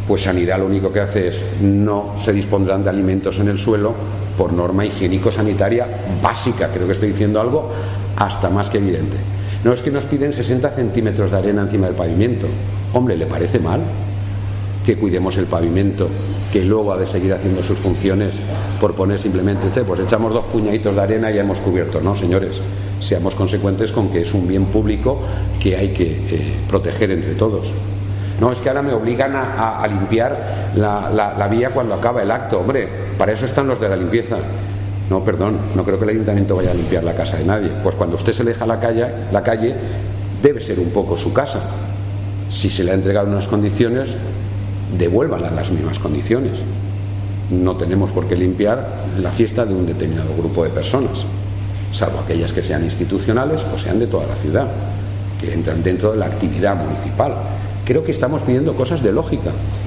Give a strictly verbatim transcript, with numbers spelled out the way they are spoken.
pues Sanidad lo único que hace es no se dispondrán de alimentos en el suelo por norma higiénico-sanitaria básica. Creo que estoy diciendo algo hasta más que evidente. No es que nos piden sesenta centímetros de arena encima del pavimento. Hombre, ¿le parece mal que cuidemos el pavimento, que luego ha de seguir haciendo sus funciones por poner simplemente, che, pues echamos dos puñaditos de arena y ya hemos cubierto? No, señores, seamos consecuentes con que es un bien público que hay que eh, proteger entre todos. No, es que ahora me obligan a, a, a limpiar la, la, la vía cuando acaba el acto. Hombre, para eso están los de la limpieza. No, perdón, no creo que el ayuntamiento vaya a limpiar la casa de nadie. Pues cuando usted se deja la calle, la calle debe ser un poco su casa. Si se le ha entregado en unas condiciones, devuélvanla en las mismas condiciones. No tenemos por qué limpiar la fiesta de un determinado grupo de personas, salvo aquellas que sean institucionales o sean de toda la ciudad, que entran dentro de la actividad municipal. Creo que estamos pidiendo cosas de lógica.